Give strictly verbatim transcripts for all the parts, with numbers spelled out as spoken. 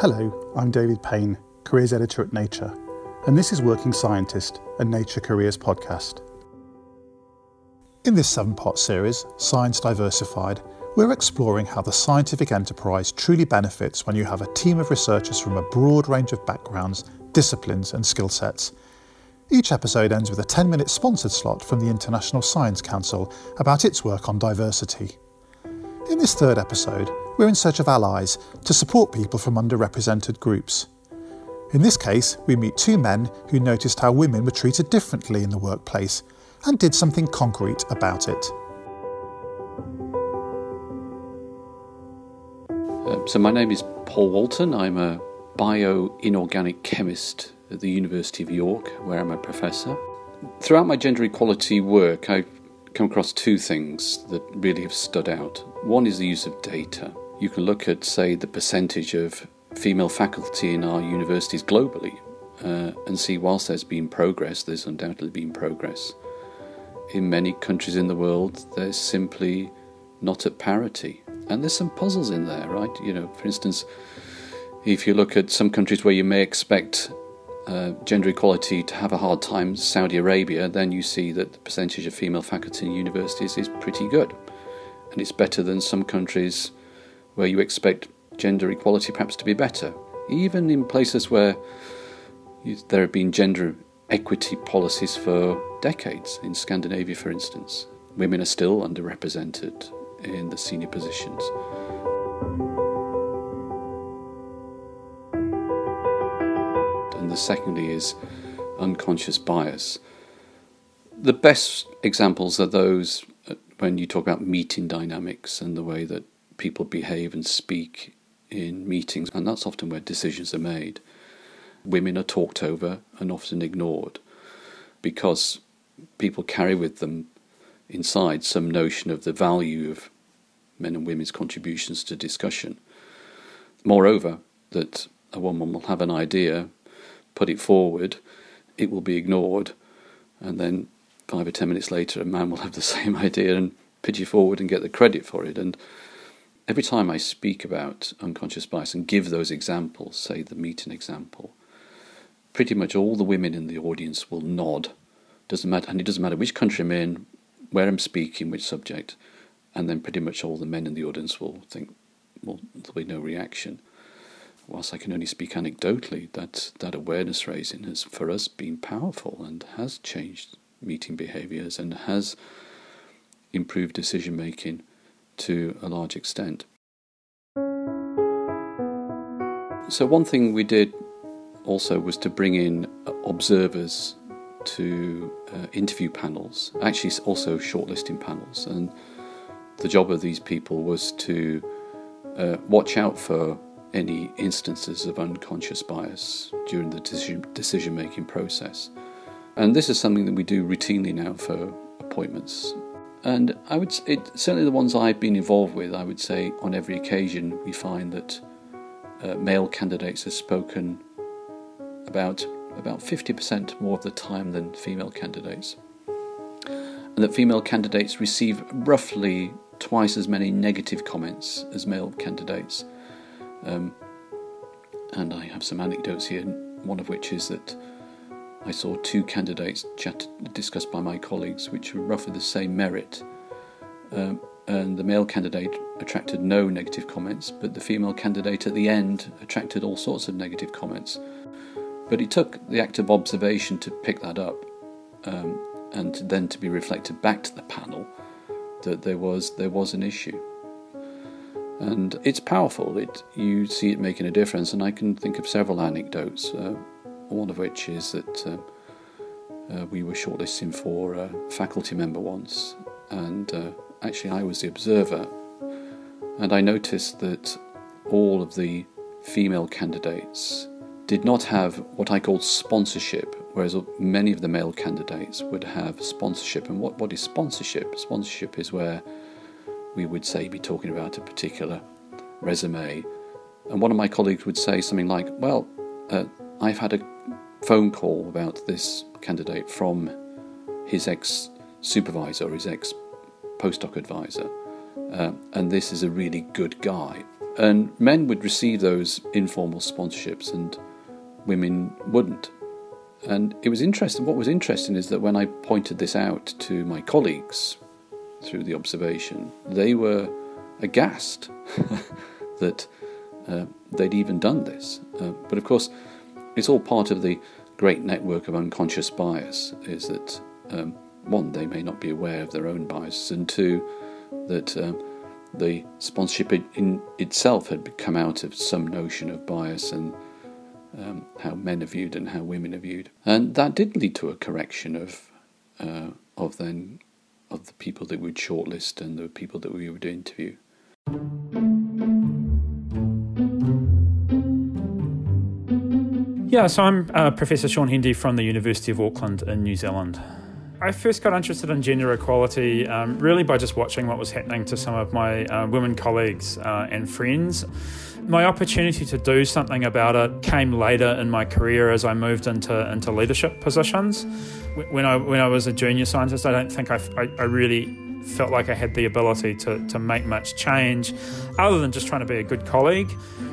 Hello, I'm David Payne, Careers Editor at Nature, and this is Working Scientist, a Nature Careers podcast. In this seven-part series, Science Diversified, we're exploring how the scientific enterprise truly benefits when you have a team of researchers from a broad range of backgrounds, disciplines and skill sets. Each episode ends with a ten-minute sponsored slot from the International Science Council about its work on diversity. In this third episode, we're in search of allies to support people from underrepresented groups. In this case, we meet two men who noticed how women were treated differently in the workplace and did something concrete about it. Uh, so my name is Paul Walton. I'm a bio-inorganic chemist at the University of York, where I'm a professor. Throughout my gender equality work, I've come across two things that really have stood out. One is the use of data. You can look at, say, the percentage of female faculty in our universities globally uh, and see whilst there's been progress, there's undoubtedly been progress. In many countries in the world, there's simply not at parity. And there's some puzzles in there, right? You know, for instance, if you look at some countries where you may expect uh, gender equality to have a hard time, Saudi Arabia, then you see that the percentage of female faculty in universities is pretty good. And it's better than some countries where you expect gender equality perhaps to be better. Even in places where you, there have been gender equity policies for decades, in Scandinavia for instance, women are still underrepresented in the senior positions. And the secondly is unconscious bias. The best examples are those when you talk about meeting dynamics and the way that people behave and speak in meetings, and that's often where decisions are made. Women are talked over and often ignored because people carry with them inside some notion of the value of men and women's contributions to discussion. Moreover, that a woman will have an idea, put it forward, it will be ignored, and then five or ten minutes later a man will have the same idea and pitch it forward and get the credit for it. And every time I speak about unconscious bias and give those examples, say the meeting example, pretty much all the women in the audience will nod. Doesn't matter, and it doesn't matter which country I'm in, where I'm speaking, which subject, and then pretty much all the men in the audience will think, well, there'll be no reaction. Whilst I can only speak anecdotally, that that awareness raising has, for us, been powerful and has changed meeting behaviours and has improved decision making to a large extent. So one thing we did also was to bring in observers to uh, interview panels, actually also shortlisting panels, and the job of these people was to uh, watch out for any instances of unconscious bias during the decision, decision-making process. And this is something that we do routinely now for appointments. And I would it, certainly the ones I've been involved with, I would say on every occasion we find that uh, male candidates have spoken about about fifty percent more of the time than female candidates. And that female candidates receive roughly twice as many negative comments as male candidates. Um, and I have some anecdotes here, one of which is that I saw two candidates chat, discussed by my colleagues which were roughly the same merit. Um, and the male candidate attracted no negative comments, but the female candidate at the end attracted all sorts of negative comments. But it took the act of observation to pick that up, um, and then to be reflected back to the panel that there was there was an issue. And it's powerful. It you see it making a difference, and I can think of several anecdotes. Uh, one of which is that uh, uh, we were shortlisting for a faculty member once, and uh, actually I was the observer, and I noticed that all of the female candidates did not have what I call sponsorship, whereas many of the male candidates would have sponsorship. And what, what is sponsorship? Sponsorship is where we would say be talking about a particular resume, and one of my colleagues would say something like, well, uh, I've had a phone call about this candidate from his ex-supervisor or his ex-postdoc advisor, uh, and this is a really good guy. And men would receive those informal sponsorships and women wouldn't. And it was interesting. What was interesting is that when I pointed this out to my colleagues through the observation, they were aghast that uh, they'd even done this. Uh, but of course, it's all part of the great network of unconscious bias, is that, um, one, they may not be aware of their own biases, and two, that um, the sponsorship in itself had come out of some notion of bias and um, how men are viewed and how women are viewed. And that did lead to a correction of uh, of then of the people that we'd shortlist and the people that we would interview. Yeah, so I'm uh, Professor Sean Hendy from the University of Auckland in New Zealand. I first got interested in gender equality um, really by just watching what was happening to some of my uh, women colleagues uh, and friends. My opportunity to do something about it came later in my career as I moved into into leadership positions. When I when I was a junior scientist, I don't think I, I, I really felt like I had the ability to, to make much change other than just trying to be a good colleague.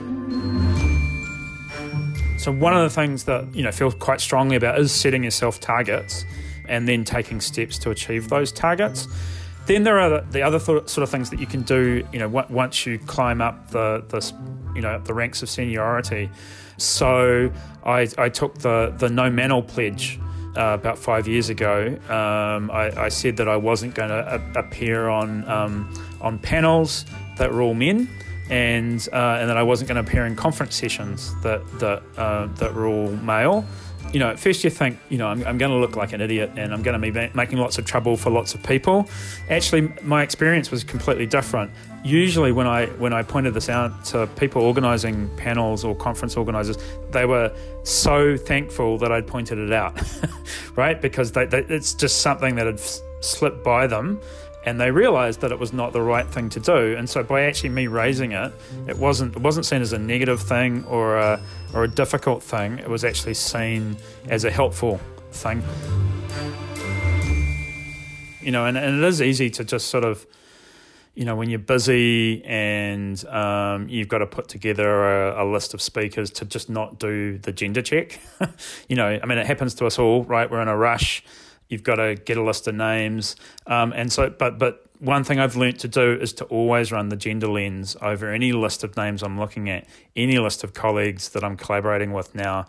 So one of the things that, you know, feel quite strongly about is setting yourself targets and then taking steps to achieve those targets. Then there are the other sort of things that you can do, you know, once you climb up the, the you know, the ranks of seniority. So I, I took the, the No Manel pledge uh, about five years ago. Um, I, I said that I wasn't going to a- appear on um, on panels that were all men, and uh, and that I wasn't going to appear in conference sessions that that uh, that were all male. You know, at first you think, you know, I'm, I'm going to look like an idiot and I'm going to be making lots of trouble for lots of people. Actually, my experience was completely different. Usually when I when I pointed this out to people organising panels or conference organisers, they were so thankful that I'd pointed it out, right? Because they, they, it's just something that had slipped by them, and they realised that it was not the right thing to do. And so by actually me raising it, it wasn't it wasn't seen as a negative thing or a or a difficult thing. It was actually seen as a helpful thing. You know, and, and it is easy to just sort of, you know, when you're busy and um, you've got to put together a, a list of speakers, to just not do the gender check. You know, I mean, it happens to us all, right? We're in a rush. You've got to get a list of names. Um, and so, but but one thing I've learnt to do is to always run the gender lens over any list of names I'm looking at, any list of colleagues that I'm collaborating with now.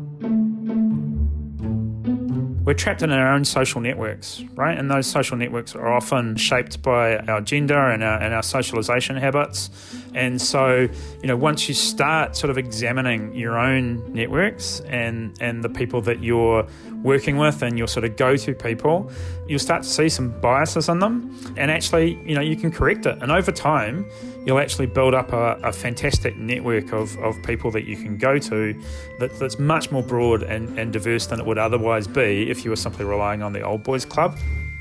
We're trapped in our own social networks, right? And those social networks are often shaped by our gender and our, and our socialization habits. And so, you know, once you start sort of examining your own networks and, and the people that you're working with and your sort of go-to people, you'll start to see some biases in them. And actually, you know, you can correct it. And over time, you'll actually build up a, a fantastic network of, of people that you can go to that, that's much more broad and, and diverse than it would otherwise be if you were simply relying on the old boys club.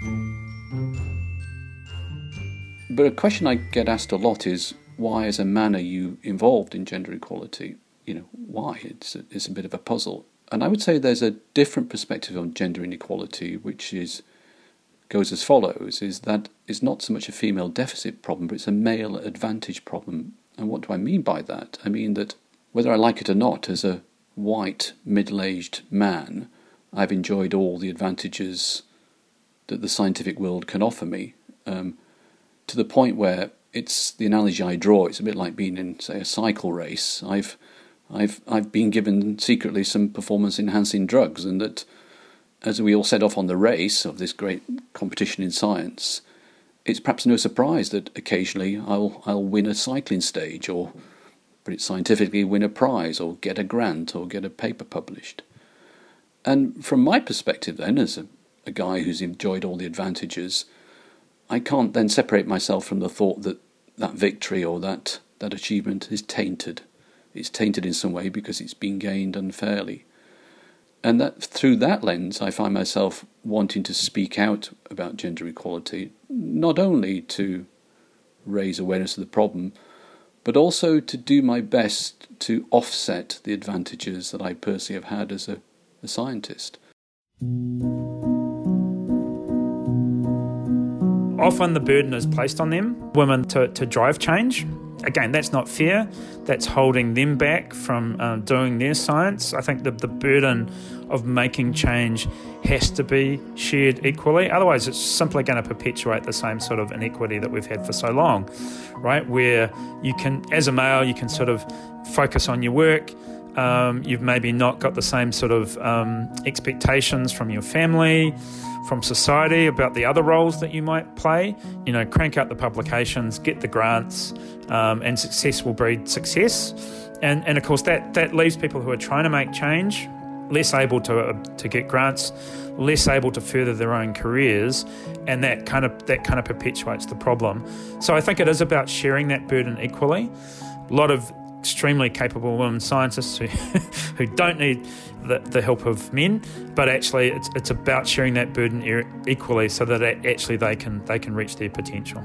But a question I get asked a lot is, why as a man are you involved in gender equality? You know, why? It's a, it's a bit of a puzzle. And I would say there's a different perspective on gender inequality, which is goes as follows, is that it's not so much a female deficit problem, but it's a male advantage problem. And what do I mean by that? I mean that whether I like it or not, as a white, middle-aged man, I've enjoyed all the advantages that the scientific world can offer me, um, to the point where it's the analogy I draw, it's a bit like being in, say, a cycle race. I've I've I've been given secretly some performance-enhancing drugs, and that as we all set off on the race of this great competition in science, it's perhaps no surprise that occasionally I'll I'll win a cycling stage, or put it scientifically, win a prize, or get a grant, or get a paper published. And from my perspective then, as a, a guy who's enjoyed all the advantages, I can't then separate myself from the thought that that victory or that, that achievement is tainted. It's tainted in some way because it's been gained unfairly. And that through that lens, I find myself wanting to speak out about gender equality, not only to raise awareness of the problem, but also to do my best to offset the advantages that I personally have had as a, a scientist. Often the burden is placed on them, women, to, to drive change. again, that's not fair. That's holding them back from um, doing their science. I think that the burden of making change has to be shared equally. Otherwise, it's simply going to perpetuate the same sort of inequity that we've had for so long, right? Where you can, as a male, you can sort of focus on your work. Um, you've maybe not got the same sort of um, expectations from your family, from society about the other roles that you might play. You know, crank out the publications, get the grants, um, and success will breed success. And and of course that that leaves people who are trying to make change less able to uh, to get grants, less able to further their own careers, and that kind of that kind of perpetuates the problem. So I think it is about sharing that burden equally. A lot of extremely capable women scientists who who don't need the, the help of men, but actually it's it's about sharing that burden e- equally so that it, actually they can they can reach their potential.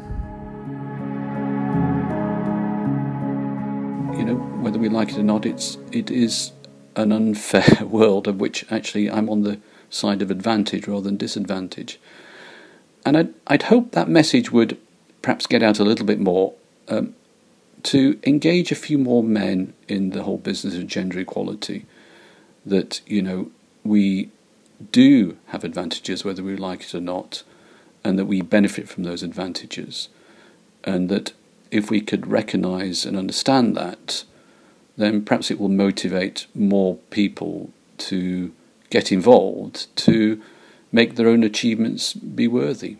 You know, whether we like it or not, it's it is an unfair world of which actually I'm on the side of advantage rather than disadvantage. And I'd, I'd hope that message would perhaps get out a little bit more, um, to engage a few more men in the whole business of gender equality. That, you know, we do have advantages whether we like it or not, and that we benefit from those advantages. And that if we could recognise and understand that, then perhaps it will motivate more people to get involved, to make their own achievements be worthy.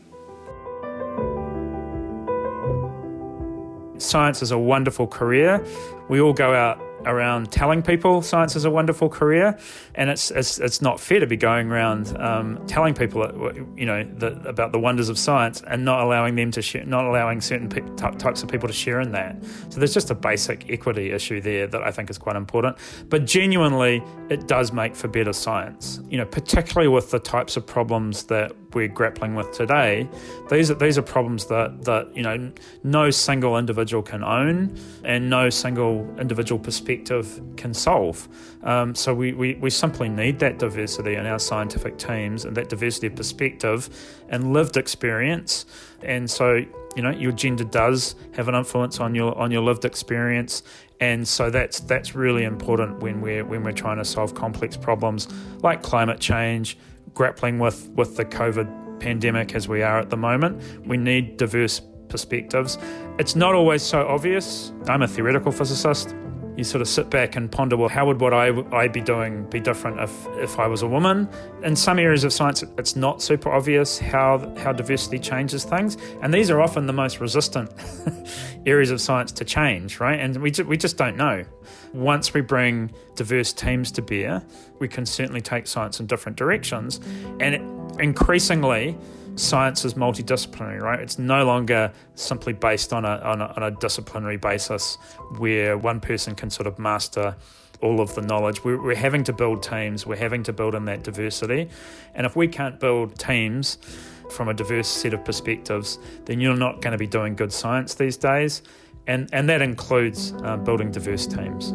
Science is a wonderful career. We all go out around telling people science is a wonderful career, and it's it's, it's not fair to be going around um, telling people, you know, the, about the wonders of science and not allowing them to share, not allowing certain pe- types of people to share in that. So there's just a basic equity issue there that I think is quite important. But genuinely, it does make for better science. You know, particularly with the types of problems that we're grappling with today. These are these are problems that that you know no single individual can own, and no single individual perspective can solve. Um, so we, we, we simply need that diversity in our scientific teams, and that diversity of perspective and lived experience. And so, you know, your gender does have an influence on your on your lived experience. And so that's that's really important when we're when we're trying to solve complex problems like climate change, grappling with, with the COVID pandemic as we are at the moment. We need diverse perspectives. It's not always so obvious. I'm a theoretical physicist. You sort of sit back and ponder, well, how would what I I'd be doing be different if, if I was a woman? In some areas of science, it's not super obvious how how diversity changes things, and these are often the most resistant areas of science to change, right? And we ju- we just don't know. Once we bring diverse teams to bear, we can certainly take science in different directions, and it, increasingly, science is multidisciplinary, right? It's no longer simply based on a, on a on a disciplinary basis where one person can sort of master all of the knowledge. We're, we're having to build teams. We're having to build in that diversity. And if we can't build teams from a diverse set of perspectives, then you're not going to be doing good science these days. And, and that includes uh, building diverse teams.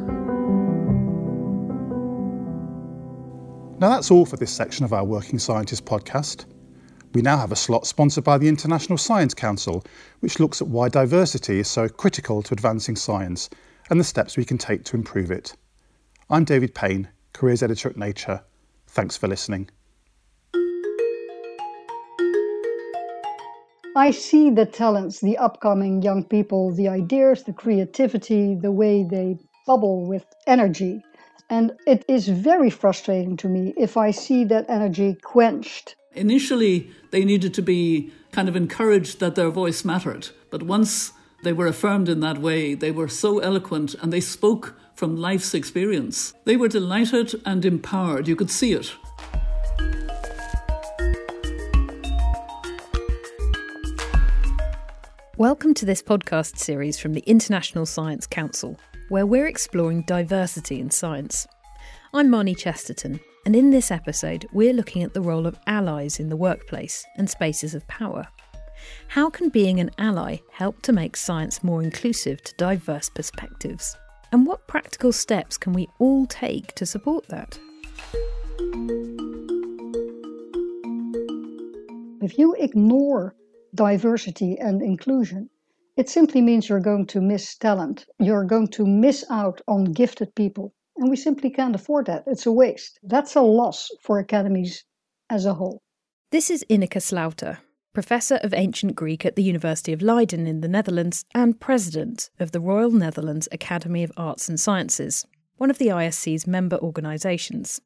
Now that's all for this section of our Working Scientist podcast. We now have a slot sponsored by the International Science Council, which looks at why diversity is so critical to advancing science and the steps we can take to improve it. I'm David Payne, Careers Editor at Nature. Thanks for listening. I see the talents, the upcoming young people, the ideas, the creativity, the way they bubble with energy. And it is very frustrating to me if I see that energy quenched. Initially, they needed to be kind of encouraged that their voice mattered. But once they were affirmed in that way, they were so eloquent and they spoke from life's experience. They were delighted and empowered. You could see it. Welcome to this podcast series from the International Science Council, where we're exploring diversity in science. I'm Marnie Chesterton, and in this episode, we're looking at the role of allies in the workplace and spaces of power. How can being an ally help to make science more inclusive to diverse perspectives? And what practical steps can we all take to support that? If you ignore diversity and inclusion, It simply means you're going to miss talent. You're going to miss out on gifted people. And we simply can't afford that. It's a waste. That's a loss for academies as a whole. This is Ineke Slaughter, Professor of Ancient Greek at the University of Leiden in the Netherlands and President of the Royal Netherlands Academy of Arts and Sciences, one of the I S C's member organisations.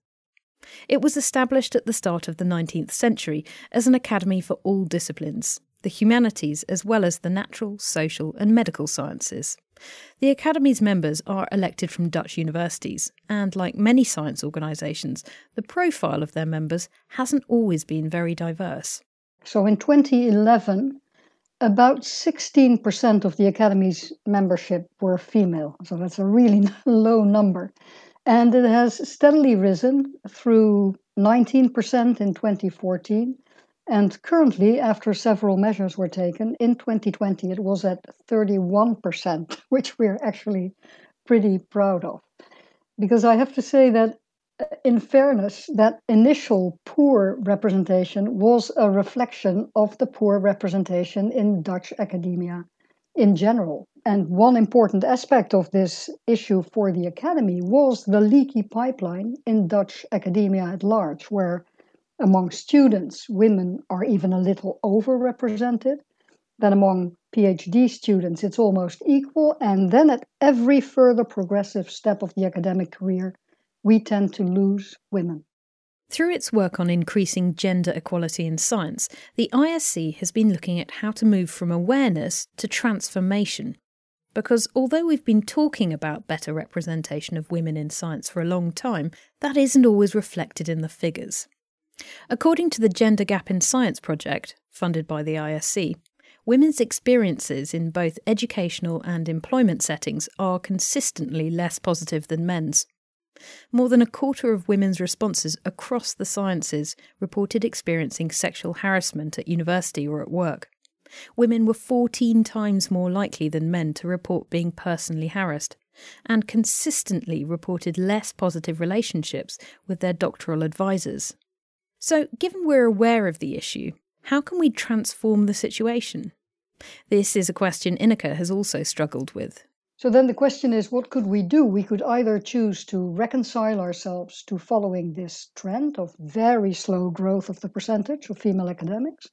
It was established at the start of the nineteenth century as an academy for all disciplines, the humanities as well as the natural, social and medical sciences. The Academy's members are elected from Dutch universities, and like many science organisations, the profile of their members hasn't always been very diverse. So in twenty eleven, about sixteen percent of the Academy's membership were female. So that's a really low number. And it has steadily risen through nineteen percent in twenty fourteen. And currently, after several measures were taken, in twenty twenty it was at thirty-one percent, which we're actually pretty proud of. Because I have to say that, in fairness, that initial poor representation was a reflection of the poor representation in Dutch academia in general. And one important aspect of this issue for the Academy was the leaky pipeline in Dutch academia at large, where among students, women are even a little overrepresented. Then among PhD students, it's almost equal. And then at every further progressive step of the academic career, we tend to lose women. Through its work on increasing gender equality in science, the I S C has been looking at how to move from awareness to transformation. Because although we've been talking about better representation of women in science for a long time, that isn't always reflected in the figures. According to the Gender Gap in Science project, funded by the I S C, women's experiences in both educational and employment settings are consistently less positive than men's. More than a quarter of women's responses across the sciences reported experiencing sexual harassment at university or at work. Women were fourteen times more likely than men to report being personally harassed, and consistently reported less positive relationships with their doctoral advisors. So, given we're aware of the issue, how can we transform the situation? This is a question Ineke has also struggled with. So then the question is, what could we do? We could either choose to reconcile ourselves to following this trend of very slow growth of the percentage of female academics,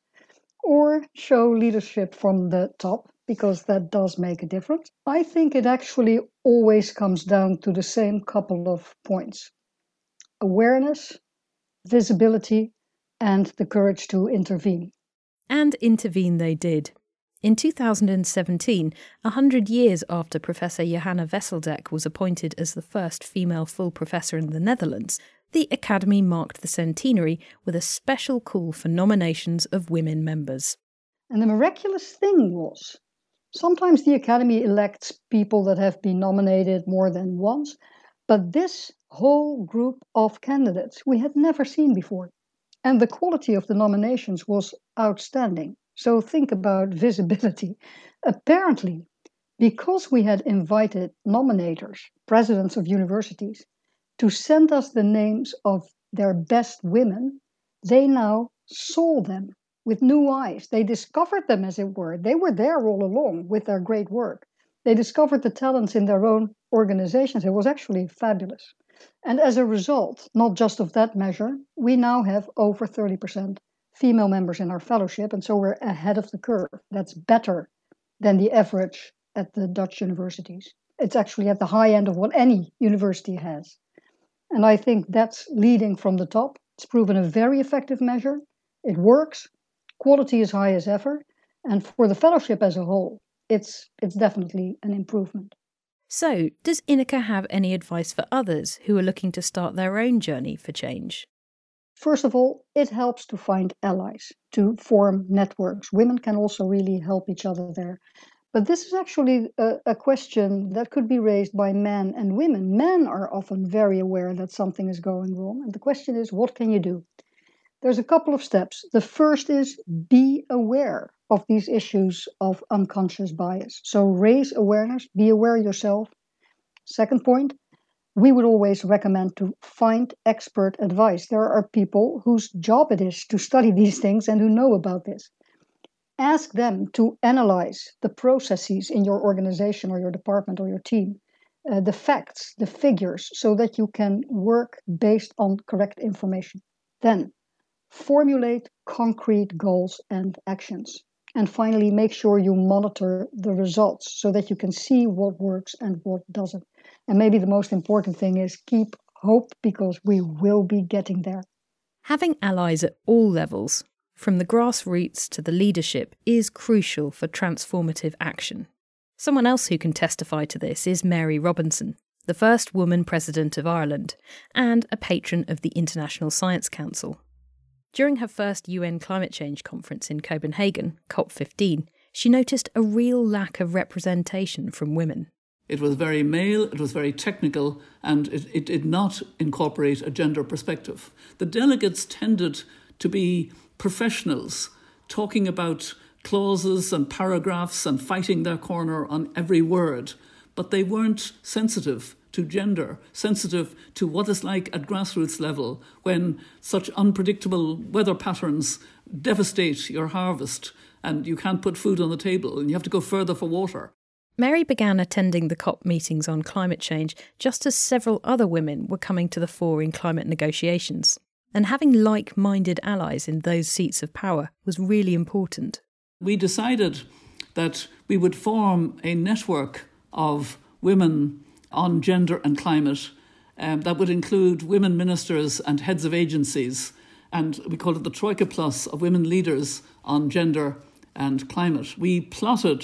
or show leadership from the top, because that does make a difference. I think it actually always comes down to the same couple of points: awareness, visibility, and the courage to intervene. And intervene they did. In two thousand seventeen, a hundred years after Professor Johanna Wesseldek was appointed as the first female full professor in the Netherlands, the Academy marked the centenary with a special call for nominations of women members. And the miraculous thing was, sometimes the Academy elects people that have been nominated more than once, but this whole group of candidates we had never seen before. And the quality of the nominations was outstanding. So think about visibility. Apparently, because we had invited nominators, presidents of universities, to send us the names of their best women, they now saw them with new eyes. They discovered them, as it were. They were there all along with their great work. They discovered the talents in their own organizations. It was actually fabulous. And as a result, not just of that measure, we now have over thirty percent female members in our fellowship, and so we're ahead of the curve. That's better than the average at the Dutch universities. It's actually at the high end of what any university has. And I think that's leading from the top. It's proven a very effective measure. It works. Quality is high as ever. And for the fellowship as a whole, it's it's definitely an improvement. So, does Ineke have any advice for others who are looking to start their own journey for change? First of all, it helps to find allies, to form networks. Women can also really help each other there. But this is actually a, a question that could be raised by men and women. Men are often very aware that something is going wrong. And the question is, what can you do? There's a couple of steps. The first is be aware of these issues of unconscious bias. So raise awareness, be aware yourself. Second point, we would always recommend to find expert advice. There are people whose job it is to study these things and who know about this. ask them to analyze the processes in your organization or your department or your team, uh, the facts, the figures, so that you can work based on correct information. Then, formulate concrete goals and actions. And finally, make sure you monitor the results so that you can see what works and what doesn't. And maybe the most important thing is keep hope, because we will be getting there. Having allies at all levels, from the grassroots to the leadership, is crucial for transformative action. Someone else who can testify to this is Mary Robinson, the first woman president of Ireland and a patron of the International Science Council. During her first U N climate change conference in Copenhagen, COP fifteen, she noticed a real lack of representation from women. It was very male, it was very technical, and it, it did not incorporate a gender perspective. The delegates tended to be professionals, talking about clauses and paragraphs and fighting their corner on every word, but they weren't sensitive to gender, sensitive to what it's like at grassroots level when such unpredictable weather patterns devastate your harvest and you can't put food on the table and you have to go further for water. Mary began attending the COP meetings on climate change just as several other women were coming to the fore in climate negotiations. And having like-minded allies in those seats of power was really important. We decided that we would form a network of women on gender and climate um, that would include women ministers and heads of agencies. And we called it the Troika Plus of women leaders on gender and climate. We plotted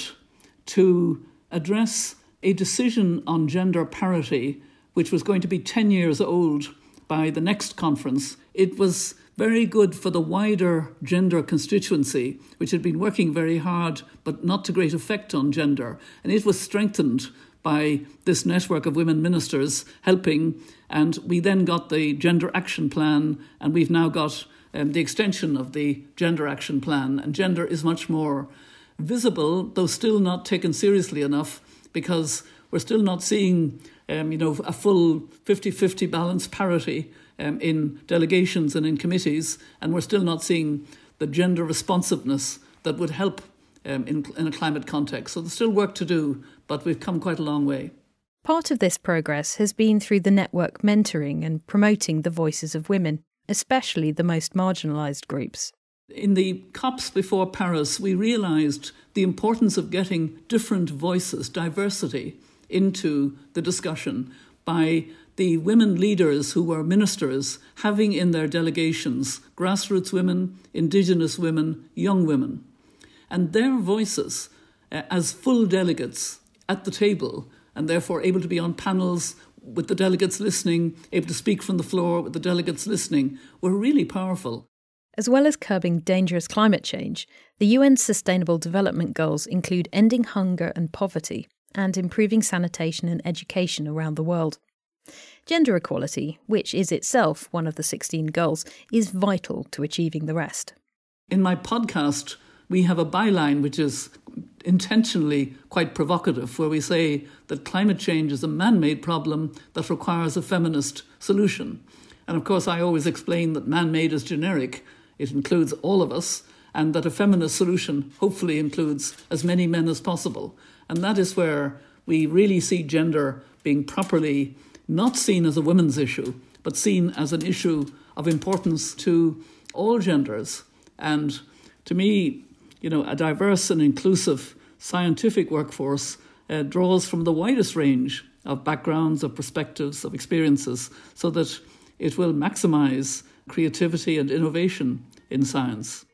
to address a decision on gender parity, which was going to be ten years old by the next conference. It was very good for the wider gender constituency, which had been working very hard, but not to great effect on gender. And it was strengthened by this network of women ministers helping. And we then got the Gender Action Plan, and we've now got um, the extension of the Gender Action Plan. And gender is much more visible, though still not taken seriously enough, because we're still not seeing um, you know, a full fifty-fifty balance parity um, in delegations and in committees, and we're still not seeing the gender responsiveness that would help um, in, in a climate context. So there's still work to do, but we've come quite a long way. Part of this progress has been through the network mentoring and promoting the voices of women, especially the most marginalised groups. In the COPs before Paris, we realised the importance of getting different voices, diversity, into the discussion by the women leaders who were ministers having in their delegations grassroots women, indigenous women, young women. And their voices uh, as full delegates at the table and therefore able to be on panels with the delegates listening, able to speak from the floor with the delegates listening, were really powerful. As well as curbing dangerous climate change, the U N's Sustainable Development Goals include ending hunger and poverty and improving sanitation and education around the world. Gender equality, which is itself one of the sixteen goals, is vital to achieving the rest. In my podcast, we have a byline which is intentionally quite provocative, where we say that climate change is a man-made problem that requires a feminist solution. And of course, I always explain that man-made is generic. It includes all of us, and that a feminist solution hopefully includes as many men as possible. And that is where we really see gender being properly not seen as a women's issue, but seen as an issue of importance to all genders. And to me, you know, a diverse and inclusive scientific workforce uh, draws from the widest range of backgrounds, of perspectives, of experiences, so that it will maximise creativity and innovation in science.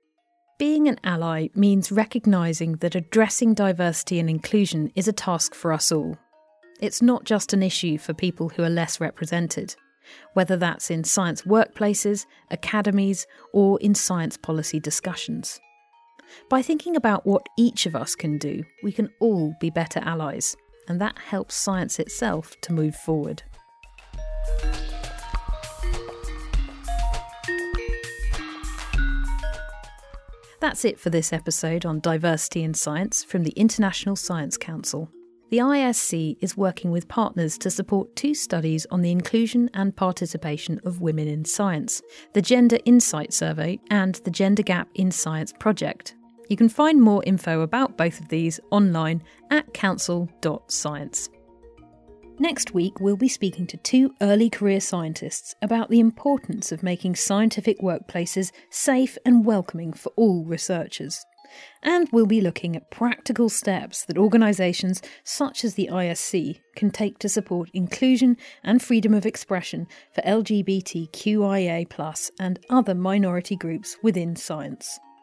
Being an ally means recognising that addressing diversity and inclusion is a task for us all. It's not just an issue for people who are less represented, whether that's in science workplaces, academies, or in science policy discussions. By thinking about what each of us can do, we can all be better allies, and that helps science itself to move forward. That's it for this episode on diversity in science from the International Science Council. The I S C is working with partners to support two studies on the inclusion and participation of women in science, the Gender Insight Survey and the Gender Gap in Science project. You can find more info about both of these online at council dot science. Next week, we'll be speaking to two early career scientists about the importance of making scientific workplaces safe and welcoming for all researchers. And we'll be looking at practical steps that organisations such as the I S C can take to support inclusion and freedom of expression for L G B T Q I A plus and other minority groups within science.